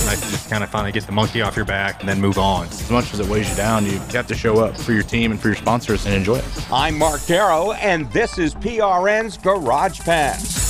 nice to just kind of finally get the monkey off your back and then move on. As much as it weighs you down, you have to show up for your team and for your sponsors and enjoy it. I'm Mark Darrow, and this is PRN's Garage Pass.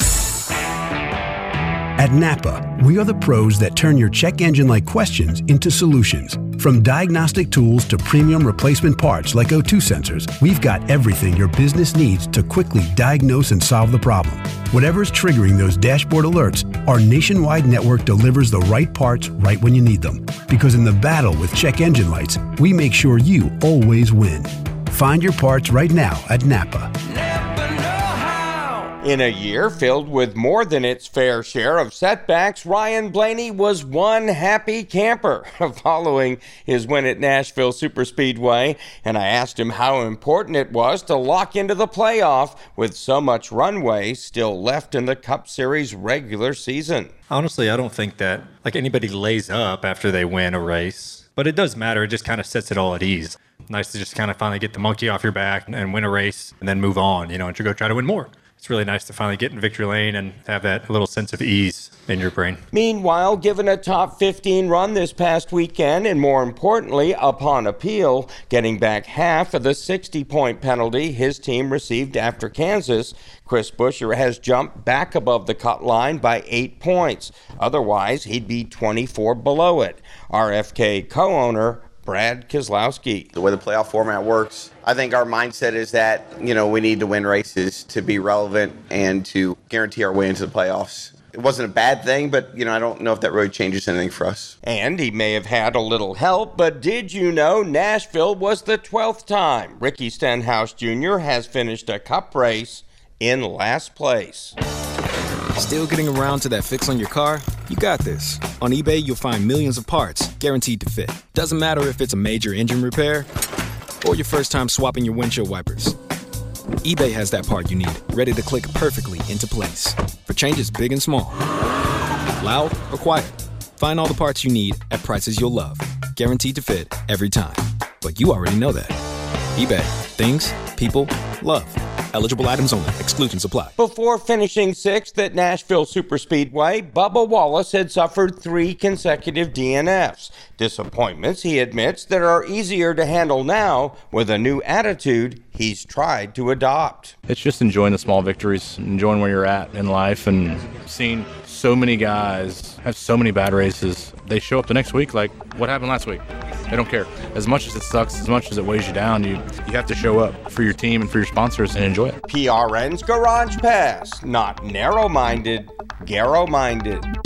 At Napa, we are the pros that turn your check engine-like questions into solutions. From diagnostic tools to premium replacement parts like O2 sensors, we've got everything your business needs to quickly diagnose and solve the problem. Whatever's triggering those dashboard alerts, our nationwide network delivers the right parts right when you need them. Because in the battle with check engine lights, we make sure you always win. Find your parts right now at Napa. In a year filled with more than its fair share of setbacks, Ryan Blaney was one happy camper following his win at Nashville Superspeedway, and I asked him how important it was to lock into the playoff with so much runway still left in the Cup Series regular season. Honestly, I don't think that anybody lays up after they win a race, but it does matter. It just kind of sets it all at ease. Nice to just kind of finally get the monkey off your back and win a race and then move on, and to go try to win more. It's really nice to finally get in victory lane and have that little sense of ease in your brain. Meanwhile, given a top 15 run this past weekend, and more importantly, upon appeal, getting back half of the 60-point penalty his team received after Kansas, Chris Buescher has jumped back above the cut line by 8 points. Otherwise, he'd be 24 below it. RFK co-owner Brad Keselowski. The way the playoff format works, I think our mindset is that, we need to win races to be relevant and to guarantee our way into the playoffs. It wasn't a bad thing, but, I don't know if that really changes anything for us. And he may have had a little help, but did you know Nashville was the 12th time Ricky Stenhouse Jr. has finished a Cup race in last place? Still getting around to that fix on your car? You got this. On eBay, you'll find millions of parts guaranteed to fit. Doesn't matter if it's a major engine repair or your first time swapping your windshield wipers. eBay has that part you need, ready to click perfectly into place for changes big and small. Loud or quiet, find all the parts you need at prices you'll love. Guaranteed to fit every time. But you already know that. eBay. Things, people, love. Eligible items only. Exclusions apply. Before finishing 6th at Nashville Superspeedway, Bubba Wallace had suffered 3 consecutive DNFs. Disappointments, he admits, that are easier to handle now with a new attitude he's tried to adopt. It's just enjoying the small victories, enjoying where you're at in life, and seeing so many guys have so many bad races. They show up the next week like, what happened last week? They don't care. As much as it sucks, as much as it weighs you down, you have to show up for your team and for your sponsors and enjoy it. PRN's Garage Pass. Not narrow-minded, Garrow-minded.